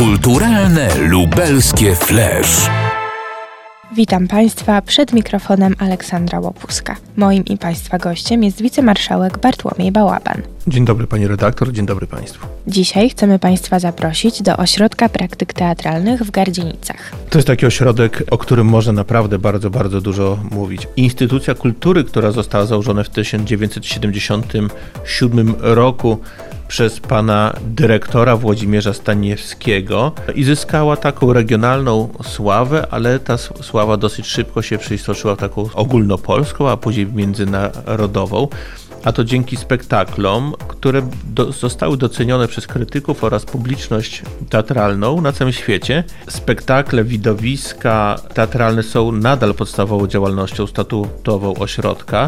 Kulturalne lubelskie Flash. Witam Państwa, przed mikrofonem Aleksandra Łopuska. Moim i Państwa gościem jest wicemarszałek Bartłomiej Bałaban. Dzień dobry Pani redaktor, dzień dobry Państwu. Dzisiaj chcemy Państwa zaprosić do Ośrodka Praktyk Teatralnych w Gardzienicach. To jest taki ośrodek, o którym można naprawdę bardzo dużo mówić. Instytucja kultury, która została założona w 1977 roku przez pana dyrektora Włodzimierza Staniewskiego i zyskała taką regionalną sławę, ale ta sława dosyć szybko się przeistoczyła w taką ogólnopolską, a później międzynarodową. A to dzięki spektaklom, które zostały docenione przez krytyków oraz publiczność teatralną na całym świecie. Spektakle, widowiska teatralne są nadal podstawową działalnością statutową ośrodka,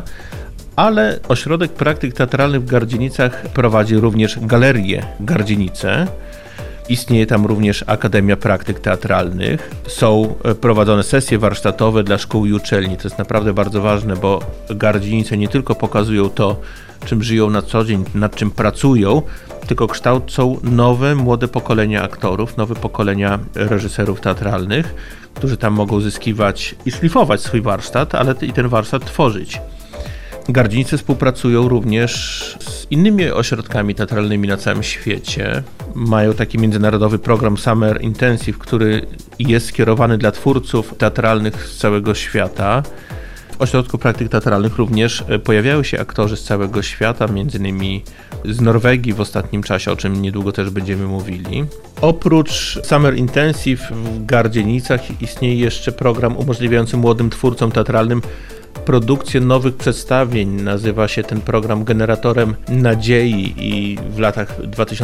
ale Ośrodek Praktyk Teatralnych w Gardzienicach prowadzi również Galerię Gardzienice. Istnieje tam również Akademia Praktyk Teatralnych. Są prowadzone sesje warsztatowe dla szkół i uczelni. To jest naprawdę bardzo ważne, bo Gardzienice nie tylko pokazują to, czym żyją na co dzień, nad czym pracują, tylko kształcą nowe, młode pokolenia aktorów, nowe pokolenia reżyserów teatralnych, którzy tam mogą zyskiwać i szlifować swój warsztat, ale i ten warsztat tworzyć. Gardzienice współpracują również z innymi ośrodkami teatralnymi na całym świecie. Mają taki międzynarodowy program Summer Intensive, który jest skierowany dla twórców teatralnych z całego świata. W Ośrodku Praktyk Teatralnych również pojawiają się aktorzy z całego świata, m.in. z Norwegii w ostatnim czasie, o czym niedługo też będziemy mówili. Oprócz Summer Intensive w Gardzienicach istnieje jeszcze program umożliwiający młodym twórcom teatralnym produkcję nowych przedstawień. Nazywa się ten program Generatorem Nadziei i w latach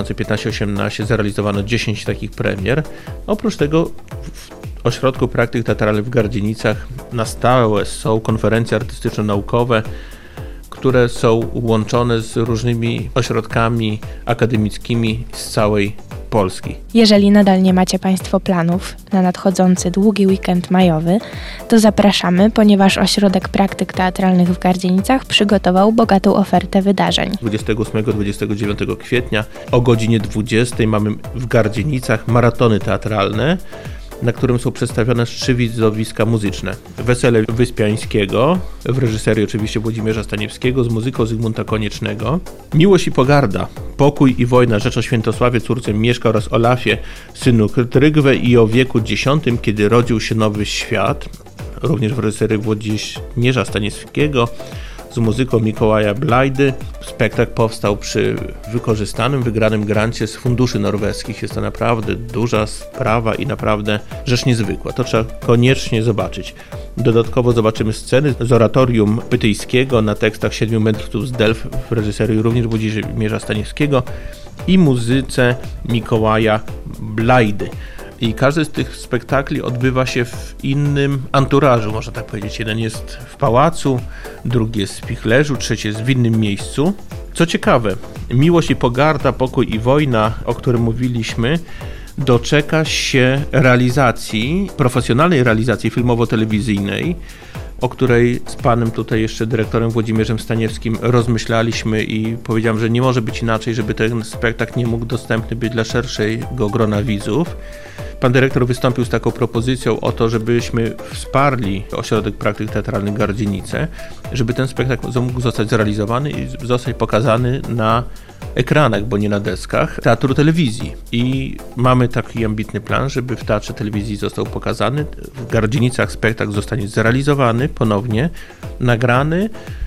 2015-18 zrealizowano 10 takich premier. Oprócz tego w Ośrodku Praktyk Teatralnych w Gardzienicach na stałe są konferencje artystyczno-naukowe, które są łączone z różnymi ośrodkami akademickimi z całej Polski. Jeżeli nadal nie macie Państwo planów na nadchodzący długi weekend majowy, to zapraszamy, ponieważ Ośrodek Praktyk Teatralnych w Gardzienicach przygotował bogatą ofertę wydarzeń. 28-29 kwietnia o godzinie 20 mamy w Gardzienicach maratony teatralne, na którym są przedstawione 3 widowiska muzyczne. Wesele Wyspiańskiego, w reżyserii oczywiście Włodzimierza Staniewskiego, z muzyką Zygmunta Koniecznego. Miłość i pogarda, pokój i wojna, rzecz o Świętosławie, córce Mieszka oraz Olafie, synu Trygwę i o wieku X, kiedy rodził się nowy świat, również w reżyserii Włodzimierza Staniewskiego, z muzyką Mikołaja Blajdy. Spektakl powstał przy wygranym grancie z funduszy norweskich. Jest to naprawdę duża sprawa i naprawdę rzecz niezwykła. To trzeba koniecznie zobaczyć. Dodatkowo zobaczymy sceny z oratorium pytyjskiego na tekstach 7 mędrców z Delf w reżyserii również Włodzimierza Staniewskiego i muzyce Mikołaja Blajdy. I każdy z tych spektakli odbywa się w innym anturażu, można tak powiedzieć. Jeden jest w pałacu, drugi jest w Spichlerzu, trzeci jest w innym miejscu. Co ciekawe, Miłość i pogarda, pokój i wojna, o którym mówiliśmy, doczeka się profesjonalnej realizacji filmowo-telewizyjnej, o której z panem tutaj jeszcze dyrektorem Włodzimierzem Staniewskim rozmyślaliśmy i powiedziałem, że nie może być inaczej, żeby ten spektakl nie mógł dostępny być dla szerszego grona widzów. Pan dyrektor wystąpił z taką propozycją o to, żebyśmy wsparli Ośrodek Praktyk Teatralnych Gardzienice, żeby ten spektakl mógł zostać zrealizowany i zostać pokazany na ekranach, bo nie na deskach, Teatru Telewizji. I mamy taki ambitny plan, żeby w Teatrze Telewizji został pokazany. W Gardzienicach spektakl zostanie zrealizowany ponownie, nagrany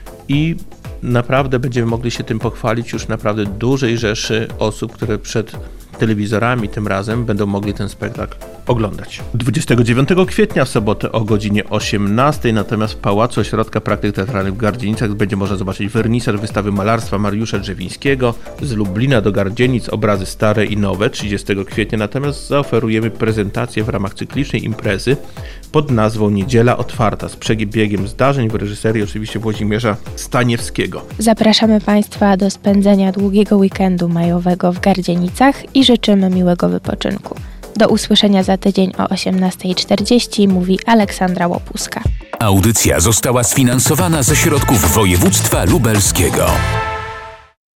i naprawdę będziemy mogli się tym pochwalić już naprawdę dużej rzeszy osób, które przed telewizorami tym razem będą mogli ten spektakl oglądać. 29 kwietnia w sobotę o godzinie 18, natomiast w Pałacu Ośrodka Praktyk Teatralnych w Gardzienicach będzie można zobaczyć wernisaż wystawy malarstwa Mariusza Drzewińskiego z Lublina do Gardzienic, obrazy stare i nowe 30 kwietnia, natomiast zaoferujemy prezentację w ramach cyklicznej imprezy pod nazwą Niedziela Otwarta z przebiegiem zdarzeń w reżyserii oczywiście Włodzimierza Staniewskiego. Zapraszamy Państwa do spędzenia długiego weekendu majowego w Gardzienicach i życzymy miłego wypoczynku. Do usłyszenia za tydzień o 18:40 mówi Aleksandra Łopuska. Audycja została sfinansowana ze środków województwa lubelskiego.